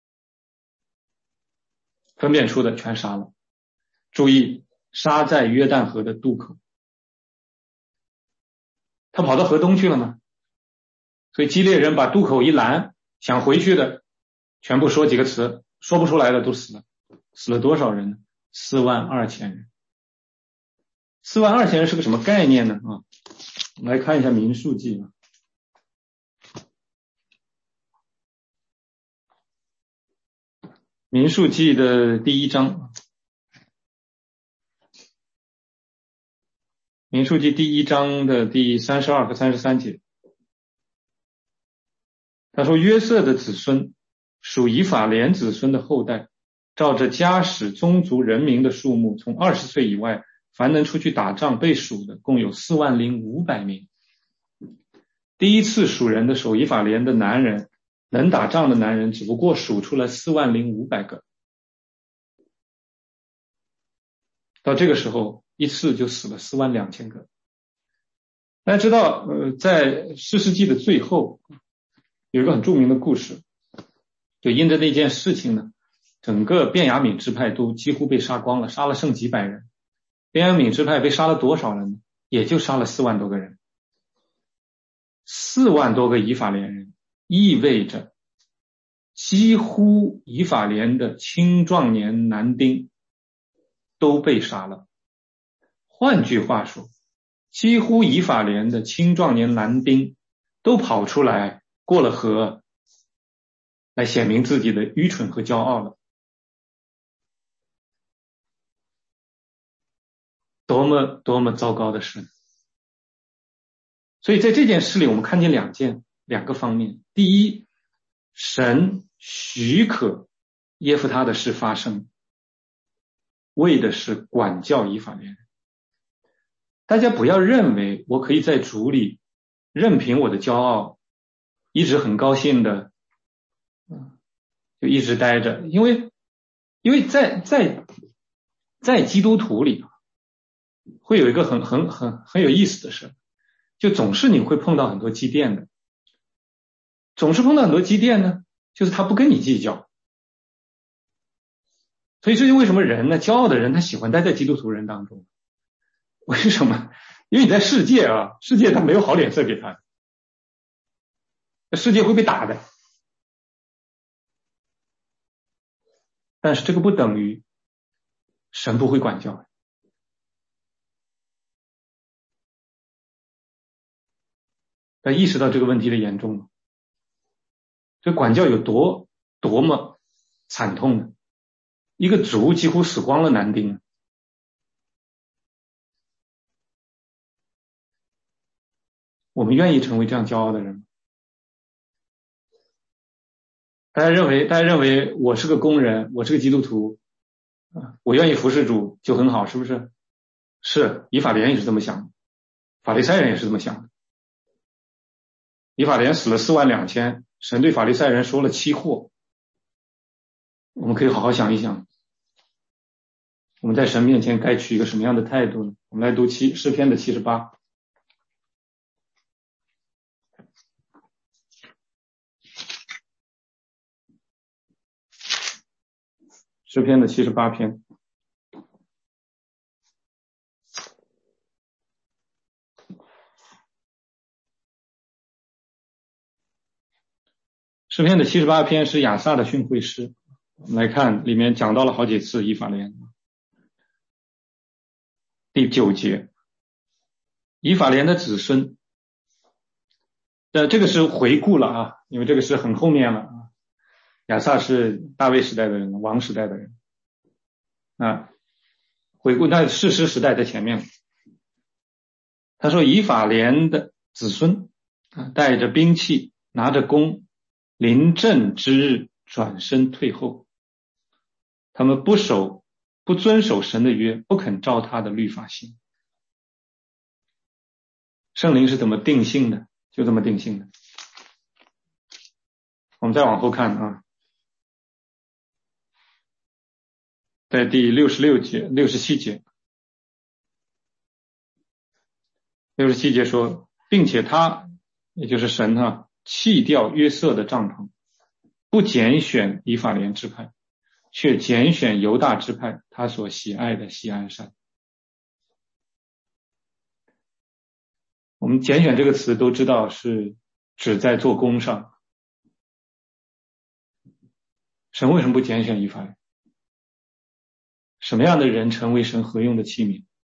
分辨出的全杀了。注意，杀在约旦河的渡口。他跑到河东去了吗？所以基列人把渡口一拦，想回去的全部说几个词，说不出来的都死了。死了多少人呢？四万二千人。四万二千人是个什么概念呢？啊，我们来看一下民数记啊。民数记的第一章。民数记第一章的第三十二和三十三节，他说：“约瑟的子孙属以法莲子孙的后代，照着家史宗族人民的数目，从二十岁以外，凡能出去打仗被数的，共有四万零五百名。第一次数人的属以法莲的男人，能打仗的男人，只不过数出了四万零五百个。到这个时候，一次就死了四万两千个。大家知道，呃，在士师记的最后有一个很著名的故事，就因着那件事情呢，整个便雅悯支派都几乎被杀光了，杀了剩几百人。便雅悯支派被杀了多少人呢？也就杀了四万多个人。四万多个以法莲人，意味着几乎以法莲的青壮年男丁都被杀了。换句话说，几乎以法莲的青壮年男丁都跑出来过了河，来显明自己的愚蠢和骄傲了。多么多么糟糕的事！所以在这件事里，我们看见两件两个方面。第一， 神许可耶弗他的事发生，为的是管教以法莲人。大家不要认为我可以在主里任凭我的骄傲，一直很高兴的，嗯，就一直待着，因为因为在在在基督徒里会有一个很很很很有意思的事，就总是你会碰到很多积淀的，总是碰到很多积淀呢，就是他不跟你计较。所以这就为什么人呢，骄傲的人他喜欢待在基督徒人当中。为什么？因为你在世界啊，世界他没有好脸色给他，世界会被打的。但是这个不等于神不会管教。他意识到这个问题的严重了，这管教有多多么惨痛呢？一个族几乎死光了男丁。我们愿意成为这样骄傲的人吗？大家认为大家认为我是个工人，我是个基督徒，我愿意服侍主就很好，是不是？是，以法莲也是这么想的，法利赛人也是这么想的。以法莲死了四万两千，神对法利赛人说了七祸。我们可以好好想一想，我们在神面前该取一个什么样的态度呢？我们来读七诗篇的七十八。诗篇的七十八篇。诗篇的七十八篇是亚萨的训诲诗，我们来看里面讲到了好几次以法莲。第九节，以法莲的子孙，呃，这个是回顾了啊，因为这个是很后面了啊。亚萨是大卫时代的人，王时代的人啊，回顾那士师时代在前面。他说以法莲的子孙啊，带着兵器，拿着弓，临阵之日转身退后，他们不守不遵守神的约，不肯照他的律法行。圣灵是怎么定性的？就这么定性的。我们再往后看啊，在第六十六节六十七节六十七节说，并且他也就是神啊，弃掉约瑟的帐篷，不拣选以法莲支派，却拣选犹大支派，他所喜爱的锡安山。我们拣选这个词都知道是指在做工上。神为什么不拣选以法莲？什么样的人成为神合用的器皿？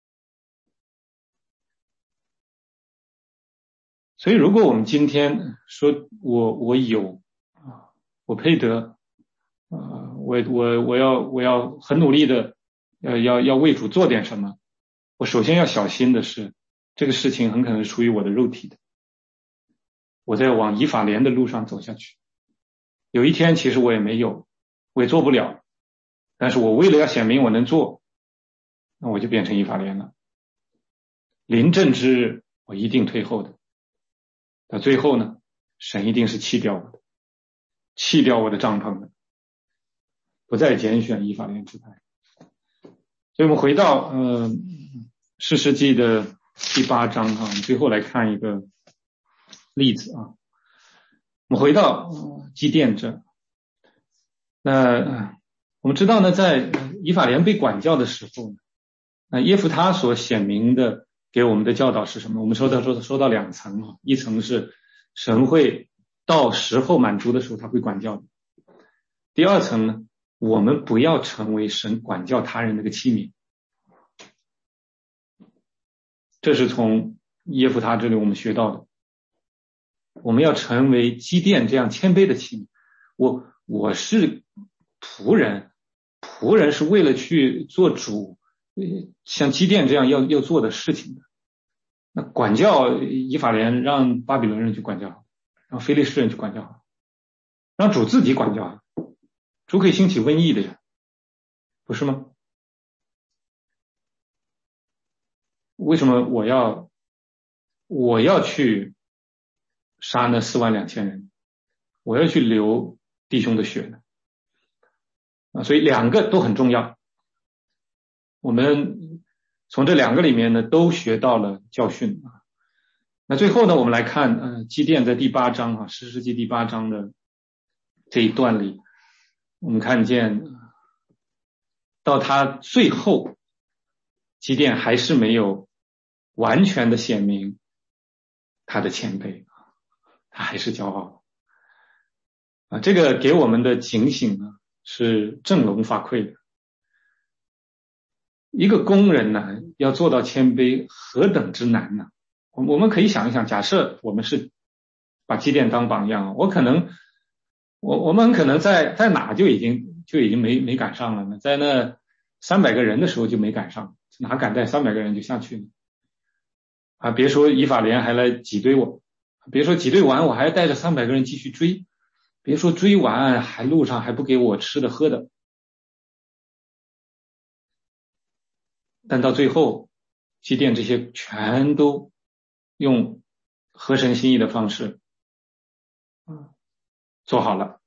所以如果我们今天说我我有啊，我配得啊，我我我要我要很努力的要要要为主做点什么，我首先要小心的是，这个事情很可能是出于我的肉体的，我在往以法莲的路上走下去。有一天其实我也没有，我也做不了，但是我为了要显明我能做，那我就变成以法莲了。临阵之日我一定退后的，到最后呢，神一定是弃掉我的，弃掉我的帐篷的，不再拣选以法莲支派。所以我们回到呃士师记的第八章啊，我们最后来看一个例子啊。我们回到呃基甸这，那、呃、我们知道呢，在以法莲被管教的时候呢，那耶弗他所显明的给我们的教导是什么？我们说到说说到两层啊，一层是神会到时候满足的时候他会管教的，第二层呢，我们不要成为神管教他人那个器皿。这是从耶弗他这里我们学到的，我们要成为基甸这样谦卑的器皿。我我是仆人，仆人是为了去做主像基甸这样要要做的事情的。那管教以法莲，让巴比伦人去管教好，让非利士人去管教好， 让主自己管教啊，主可以兴起瘟疫的呀，不是吗？为什么我要我要去杀那四万两千人，我要去流弟兄的血呢？啊，所以两个都很重要。我们从这两个里面呢，都学到了教训啊。那最后呢，我们来看，呃，基甸在第八章啊，士师记第八章的这一段里，我们看见到他最后，基甸还是没有完全的显明他的谦卑，他还是骄傲啊。这个给我们的警醒呢，是振聋发聩的。一个工人呢，要做到谦卑，何等之难呢？我我们可以想一想，假设我们是把基甸当榜样，我可能，我我们很可能在在哪就已经就已经没没赶上了呢？在那三百个人的时候就没赶上，哪敢带三百个人就下去呢？啊，别说以法莲还来挤兑我，别说挤兑完我还带着三百个人继续追，别说追完还路上还不给我吃的喝的。但到最后，基甸这些全都用合神心意的方式做好了，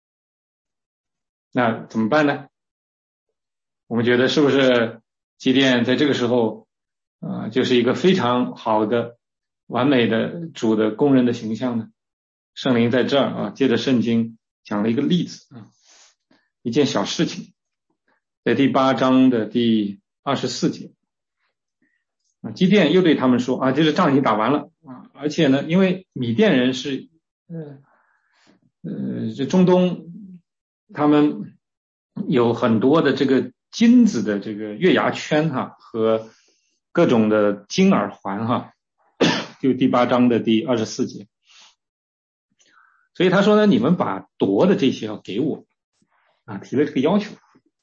那怎么办呢？我们觉得是不是基甸在这个时候，呃，就是一个非常好的、完美的主的工人的形象呢？圣灵在这儿啊，借着圣经讲了一个例子啊，一件小事情，在第八章的第二十四节。啊，基甸又对他们说啊，这个仗已经打完了啊，而且呢，因为米甸人是呃呃这中东，他们有很多的这个金子的这个月牙圈哈，和各种的金耳环哈，就第八章的第二十四节。所以他说呢，你们把夺的这些要给我啊，提了这个要求。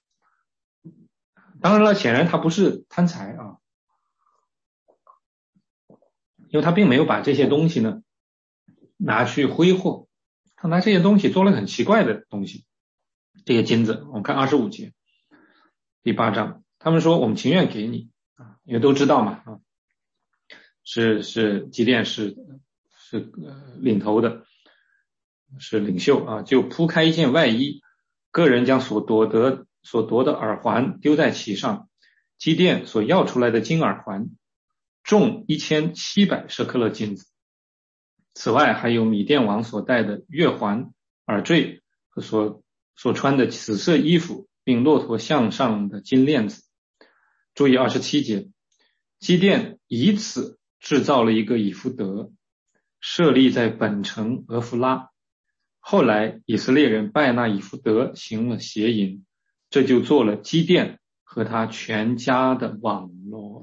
当然了，显然他不是贪财啊。因为他并没有把这些东西呢拿去挥霍，他拿这些东西做了很奇怪的东西。这些金子，我们看二十五节第八章，他们说我们情愿给你啊，因为都知道嘛啊，是是基甸是是呃领头的，是领袖啊，就铺开一件外衣，个人将所夺得所夺的耳环丢在其上，基甸所要出来的金耳环重一千七百舍克勒金子，此外还有米甸王所戴的月环、耳坠和所所穿的紫色衣服，并骆驼项上的金链子。注意二十七节，基甸以此制造了一个以弗得，设立在本城俄弗拉。后来以色列人拜那以弗得行了邪淫，这就做了基甸和他全家的网罗。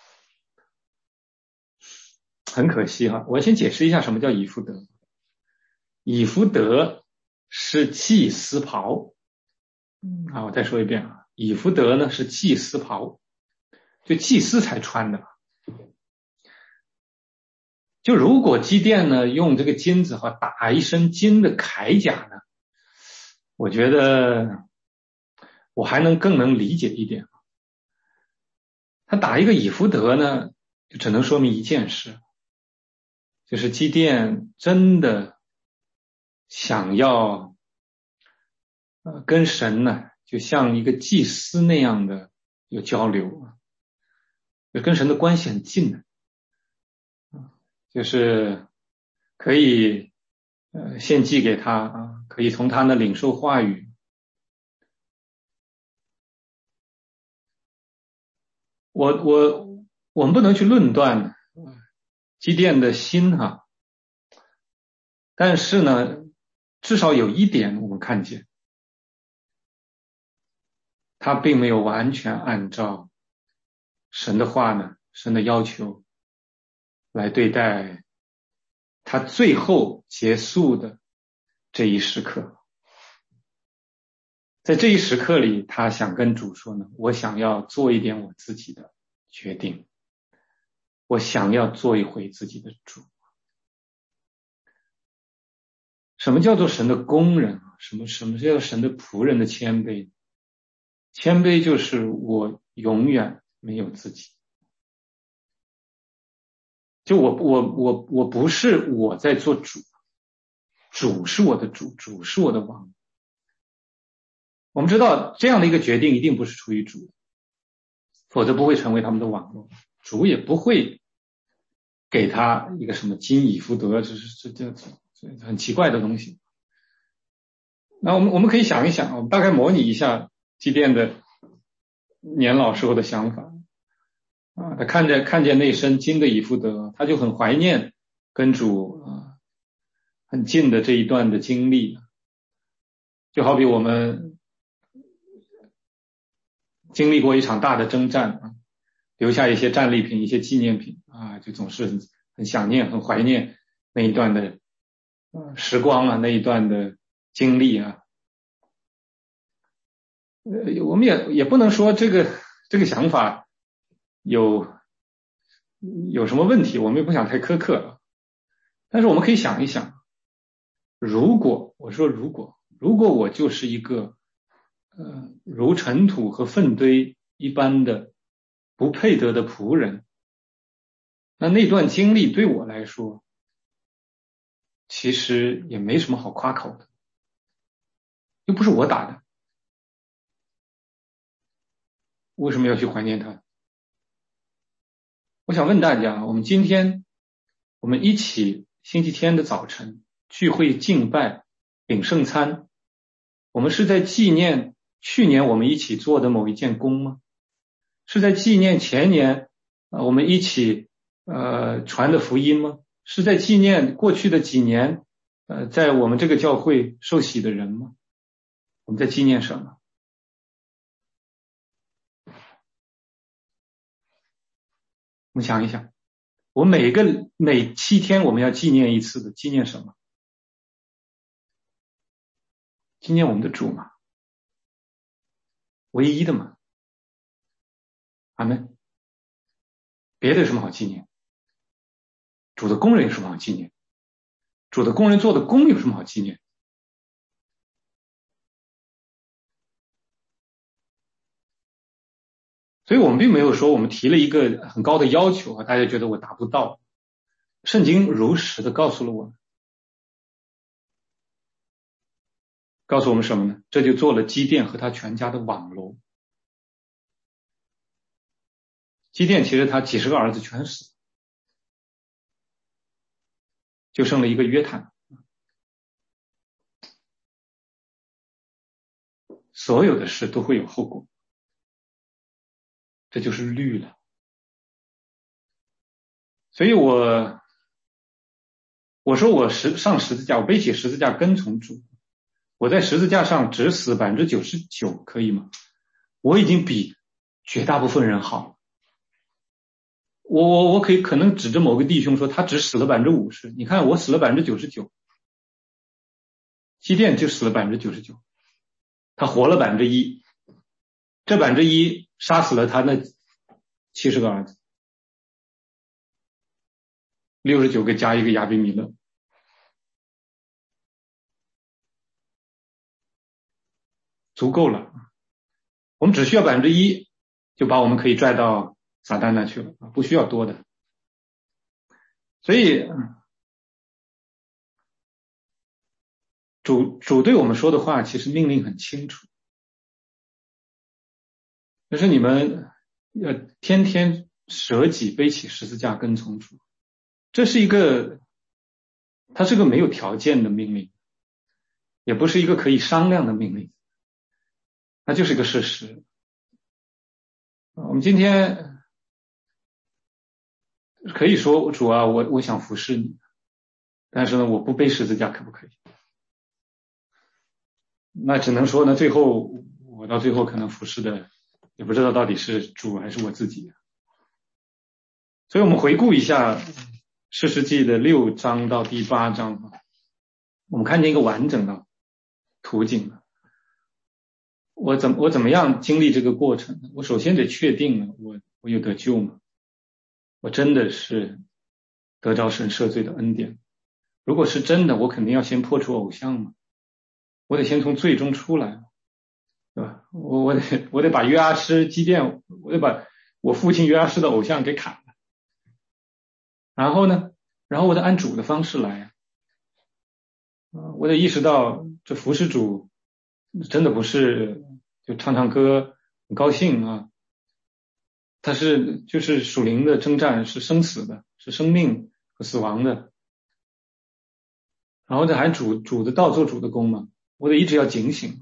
很可惜哈，我先解释一下什么叫以弗得。以弗得是祭司袍啊，我再说一遍啊，以弗得呢是祭司袍，就祭司才穿的。就如果基甸呢用这个金子和打一身金的铠甲呢，我觉得我还能更能理解一点。他打一个以弗得呢，就只能说明一件事，就是基甸真的想要呃跟神呢就像一个祭司那样的有交流，就跟神的关系很近的，就是可以呃献祭给他啊，可以从他那领受话语。我我我们不能去论断基甸的心哈，但是呢，至少有一点我们看见，他并没有完全按照神的话呢，神的要求来对待他最后结束的这一时刻。在这一时刻里，他想跟主说呢，我想要做一点我自己的决定，我想要做一回自己的主。 什么叫做神的工人啊？什么什么叫神的仆人的谦卑？谦卑就是我永远没有自己，就我我我我不是我在做主，主是我的主，主是我的王。我们知道这样的一个决定一定不是出于主，否则不会成为他们的网络，主也不会给他一个什么金以福德，这是这这这很奇怪的东西。那我们我们可以想一想，我们大概模拟一下基甸的年老时候的想法啊，他看见看见那身金的以福德，他就很怀念跟主啊很近的这一段的经历，就好比我们经历过一场大的征战啊，留下一些战利品、一些纪念品啊，就总是很很想念、很怀念那一段的呃时光啊，那一段的经历啊。呃，我们也也不能说这个这个想法有有什么问题，我们也不想太苛刻，但是我们可以想一想，如果我说如果如果我就是一个呃如尘土和粪堆一般的不配得的仆人，那那段经历对我来说其实也没什么好夸口的，又不是我打的，为什么要去怀念他？我想问大家，我们今天我们一起星期天的早晨聚会敬拜领圣餐，我们是在纪念去年我们一起做的某一件工吗？是在纪念前年呃我们一起呃传的福音吗？是在纪念过去的几年呃在我们这个教会受洗的人吗？我们在纪念什么？我们想一想，我每个每七天我们要纪念一次的，纪念什么？纪念我们的主嘛，唯一的嘛。阿们。别的有什么好纪念？主的工人有什么好纪念？主的工人做的工有什么好纪念？所以我们并没有说我们提了一个很高的要求啊，大家觉得我达不到。圣经如实的告诉了我们，告诉我们什么呢？这就做了基甸和他全家的网楼。基甸其实他几十个儿子全死，就剩了一个约坦，所有的事都会有后果，这就是律了。所以我我说我十上十字架，我背起十字架跟从主，我在十字架上只死百分之九十九，可以吗？我已经比绝大部分人好。我我我可以可能指着某个弟兄说他只死了百分之五十，你看我死了百分之九十九，基甸就死了百分之九十九，他活了百分之一，这百分之一杀死了他那七十个儿子，六十九个加一个亚比米勒，足够了。我们只需要百分之一，就把我们可以拽到撒旦那去了，不需要多的。所以主主对我们说的话其实命令很清楚，就是你们要天天舍己背起十字架跟从主。这是一个它是个没有条件的命令，也不是一个可以商量的命令，它就是一个事实。我们今天可以说主啊，我我想服侍你，但是呢我不背十字架可不可以？那只能说呢最后我到最后可能服侍的也不知道到底是主还是我自己。所以我们回顾一下士师记的六章到第八章，我们看见一个完整的图景。我怎么我怎么样经历这个过程呢？我首先得确定了我我有得救吗？我真的是得着神赦罪的恩典。 如果是真的，我肯定要先破除偶像嘛，我得先从罪中出来，对吧？我我得我得把约阿施基甸，我得把我父亲约阿施的偶像给砍了，然后呢，然后我得按主的方式来，我得意识到这服侍主真的不是就唱唱歌很高兴啊，它是就是属灵的征战，是生死的，是生命和死亡的。然后这还主主的道做主的工嘛，我得一直要警醒。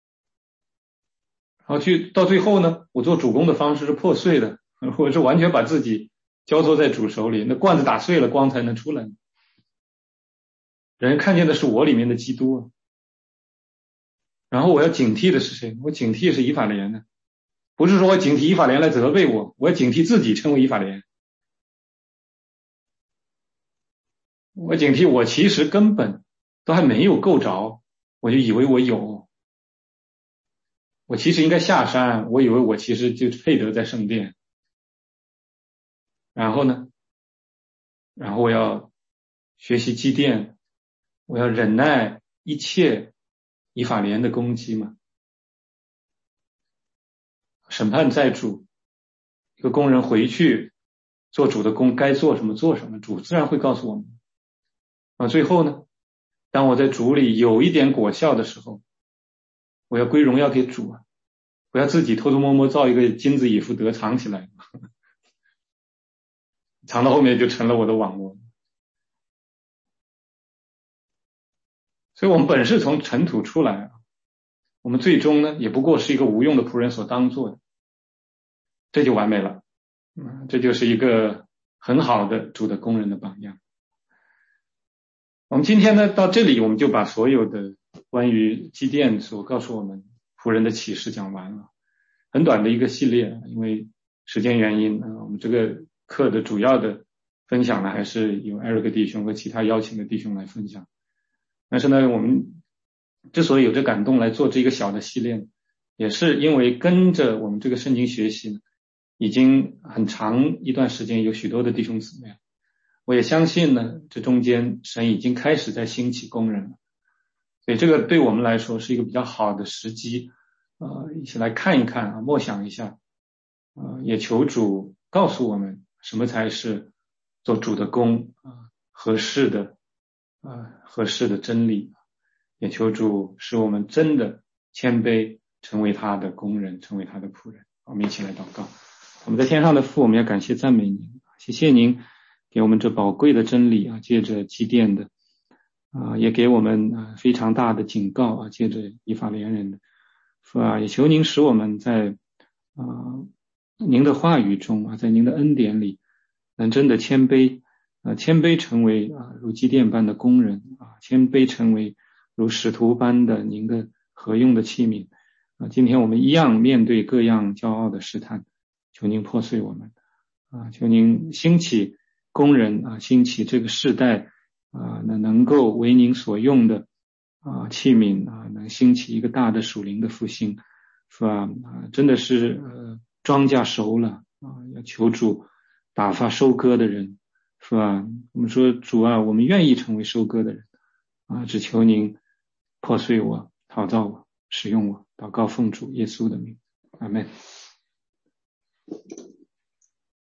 然后去到最后呢，我做主工的方式是破碎的，我是完全把自己交托在主手里，那罐子打碎了，光才能出来。人看见的是我里面的基督啊。然后我要警惕的是谁？我警惕是以法莲呢，不是说我警惕以法莲来责备我，我要警惕自己成为以法莲。我警惕我其实根本都还没有够着，我就以为我有。我其实应该下山，我以为我其实就配得在圣殿。然后呢，然后我要学习积淀，我要忍耐一切以法莲的攻击嘛。审判在主，一个工人回去做主的工，该做什么做什么，主自然会告诉我们。啊，最后呢，当我在主里有一点果效的时候，我要归荣耀给主啊，不要自己偷偷摸摸造一个金子以弗得藏起来，藏到后面就成了我的网络。所以我们本是从尘土出来啊，我们最终呢也不过是一个无用的仆人所当做的，这就完美了。嗯，这就是一个很好的主的工人的榜样。我们今天呢到这里，我们就把所有的关于基甸所告诉我们仆人的启示讲完了，很短的一个系列，因为时间原因啊，我们这个课的主要的分享呢还是由艾瑞克弟兄和其他邀请的弟兄来分享。但是呢，我们之所以有这感动来做这个小的系列，也是因为跟着我们这个圣经学习已经很长一段时间，有许多的弟兄姊妹，我也相信呢，这中间神已经开始在兴起工人了，所以这个对我们来说是一个比较好的时机，呃，一起来看一看啊，默想一下，呃，也求主告诉我们什么才是做主的工啊，合适的啊，合适的真理，也求主使我们真的谦卑，成为他的工人，成为他的仆人。我们一起来祷告。我们在天上的父，我们要感谢赞美您，谢谢您给我们这宝贵的真理啊，借着基甸的啊，也给我们啊非常大的警告啊，借着以法莲人的是吧？也求您使我们在啊您的话语中啊，在您的恩典里，能真的谦卑啊，谦卑成为啊如基甸般的工人啊，谦卑成为如使徒般的您的合用的器皿啊。今天我们一样面对各样骄傲的试探，求您破碎我们啊，求您兴起工人啊，兴起这个世代啊，那能够为您所用的啊器皿啊，能兴起一个大的属灵的复兴，是吧？啊，真的是呃庄稼熟了啊，要求主打发收割的人，是吧？我们说主啊，我们愿意成为收割的人啊，只求您破碎我，陶造我，使用我，祷告奉主耶稣的名，阿们。